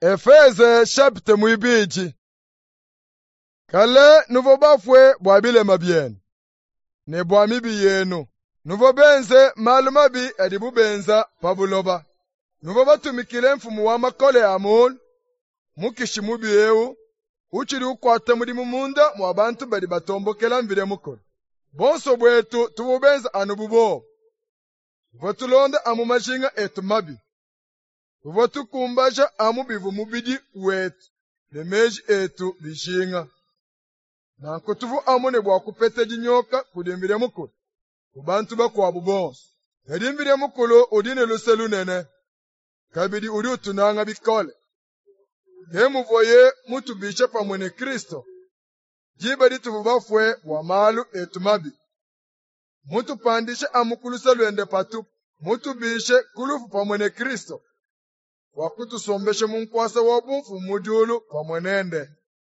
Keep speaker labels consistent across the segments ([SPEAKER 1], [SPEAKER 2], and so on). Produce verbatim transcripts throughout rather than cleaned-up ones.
[SPEAKER 1] Efeze chapter mwibiji. Kale nuvo bafwe bwabile mabyenu. Ne bwamibi yenu. Nuvo benze malumabi edibu benza pabuloba. Nuvo batumikile mfumu wa makole amul. Mukishi mubi yewu. Uchiri ukwate mudi mumunda mwabantu badi batombokela mvile mukole. Bonso bwetu tuvo benza anububo. Votulonda amumajinga etu mabi. Votu kumbaja amu bivu mubidi wetu. Nemeji etu bishinga. Na kutuvu amu ne bwakupete jinyoka kudimbire mukulu. Kubantu bakwa bubonso. Edimbire mukulu udine luselu nene. Kabidi uri utunanga bikole. Hemu voye mutu bishe pamwene Kristo. Jibadi tuvu bafwe wa malu etu mabi. Mutu pandishe amukulu seluende patu. Mutu bishe kulufu pamwene Kristo. Wakutusombeshe munkwasa wabumfu mujulu pamwenende.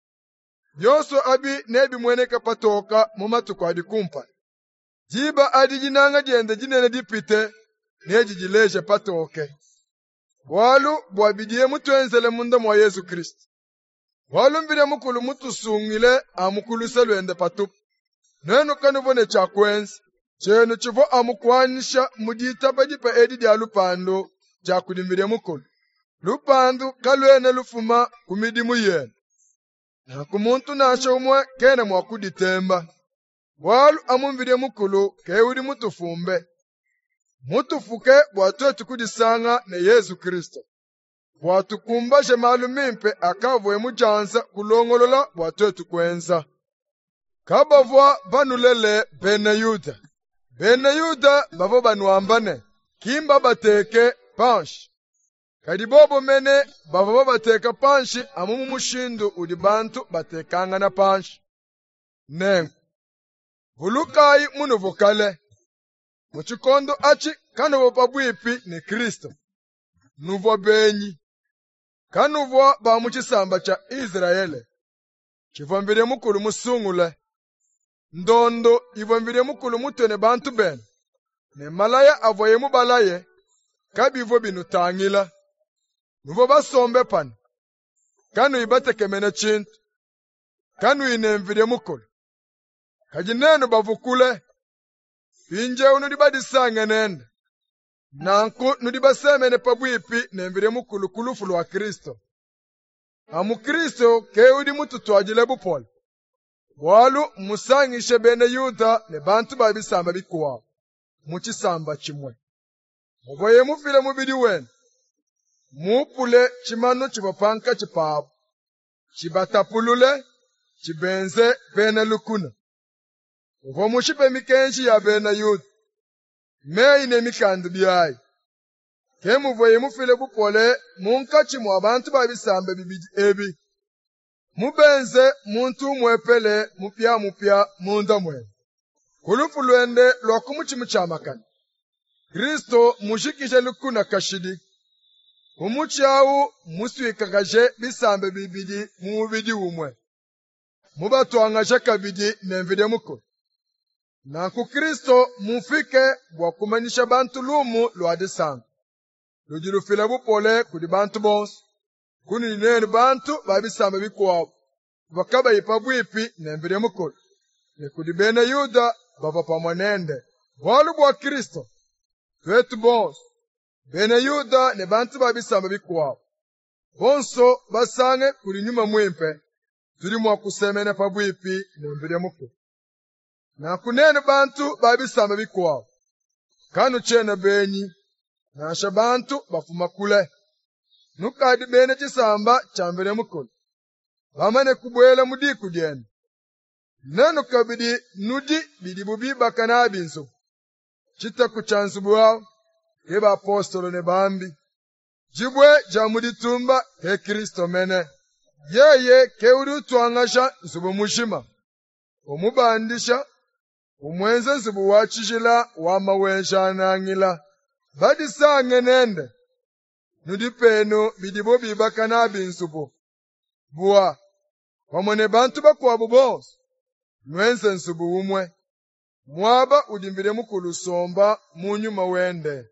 [SPEAKER 1] Yonso abi nebi mwene kapatoka mumatu kwa dikumpa. Jiba adi jinanga jende jinene dipite neji jileje patoke. Walu bwabidie mutu enzele munda mwa Yesu Kristo. Walu mbire mukulu mutu sungile amukulu seluende patu. Nenu kanuvone chakwenzi. Chenu chivo amukwanisha mudita badipa edi dialupando chakudimbire mukulu. Lupandu kalwene lufuma kumidimu yenu. Na kumuntu nasha umwe kene mwakuditemba. Walu amumvire mukulu keudi mutufumbe. Mutufuke bwatuetu kudisanga ne Yesu Kristo. Bwatukumbashe malumimpe akavwe mujanza kulongolola bwatuetu kwenza. Kabavwa banulele bene Yuda. Bene Yuda bavo banuambane. Kimba bateke panshi. Kadibobo mene bava bateka panshi amumu mushindu udi bantu batekanga na panshi. Nengu. Bulukai munu vokale. Muchikondo achi kanuvo pabwipi ni Kristo. Nuvo benyi. Kanuvo ba muchisamba cha Israele. Chivambire mukulu musungule. Ndondo ivambire mukulu mutene bantu ben. Ne malaya avoye mubalaye. Kabivo binutangila. Nuvo basombe pan. Kanu ibate kemene chintu. Kanu inemvire mukulu. Kajinenu bavukule. Inje unudibadisange nende. Nanku nudibasemene pabwipi nemvire mukulu kulufulu wa Kristo. Amu Kristo keudi mutu tuajile bupole. Walu musangishe bene Yuda ne bantu babisamba bikuwa. Muchisamba chimwe. Muboye mufile mubidi wenu. Mupule chimano chibapanka chipabu. Chibatapulule, chibenze bene lukuna. Uvo mushipe mikenshi ya bene Yuda. Mei ne mikandu biyai. Kemu voye mufile bupole, munka chimu abantu babisambe bibidi ebi. Mubenze muntu mwepele mupya mupya munda mwe. Kulufu luende lwakumu chimu chamakani. Kristo mushikishe lukuna kashidi. Umuchawu muswikagaje bisambe bibidi mubidi umwe. Mubatwangaje kabidi nemvide muko. Na ku Kristo mufike bwakumanisha bantu lumu lwadisanga. Lujirufile bupole kudi bantu bonso. Kuni nene bantu babisambe bikuwabo. Bakaba ipabwipi nemvide muko. Ne kudi bene Yuda baba pamwanende. Walu bwa Kristo. Twetu bonso. Bene Yuda ne bantu babisamba bikuwa. Bonso basange kuri nyuma mwimpe. Turi mwa kusemene pabwipi nembire muko. Na kunene bantu babisamba bikuwa. Kanu chene benyi. Nasha bantu bafuma kule. Nukadi bene chisamba chambire muko. Bamane kubwela mudi kujeni. Nenu kabidi nudi bidibubi bakanabi nso. Chita kuchansubu wao. Keba apostolo ne bambi. Jibwe jamuditumba ke Kristo mene. Yeye keudi utuangasha nsubu mushima. Umubandisha. Umwenze nsubu wachishila wama wenshana angila. Badi sange nende. Nudipeno bidibo bibaka nabi nsubu. Bua. Wamone bantu bakwa bubonso. Nwenze nsubu umwe. Mwaba udimbire mukulu somba munyuma wende.